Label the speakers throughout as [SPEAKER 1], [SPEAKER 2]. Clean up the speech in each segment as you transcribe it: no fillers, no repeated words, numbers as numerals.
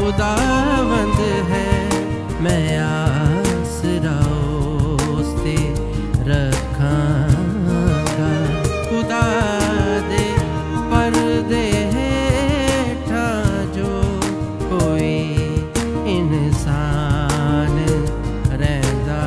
[SPEAKER 1] खुदावंद है, मैं आसरा उसते रखांगा। खुदा दे पर्दे हेठा जो कोई इंसान रहिंदा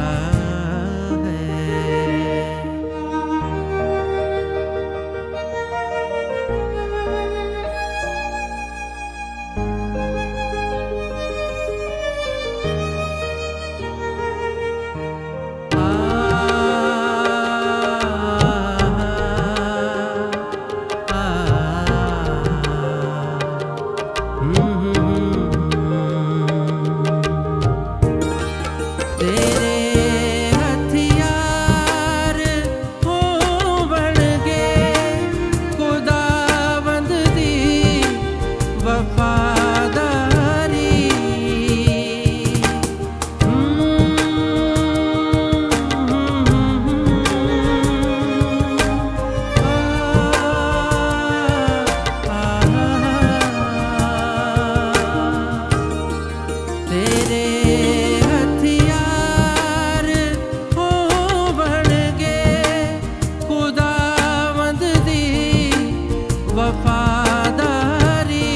[SPEAKER 1] वफादारी।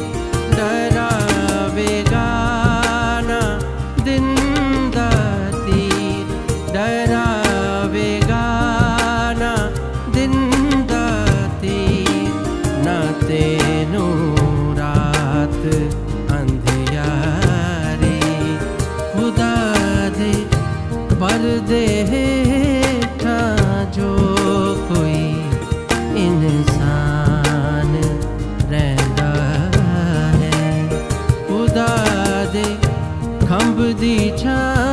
[SPEAKER 1] डरावेगा ना दिन दा तीर, डरावेगा ना दिन दा तीर, ना तेनू रात अंधियारी। खुदा दे पर्दे हेठा जो कोई इंसान रहिंदा है, खुदा दे खंभ दी छां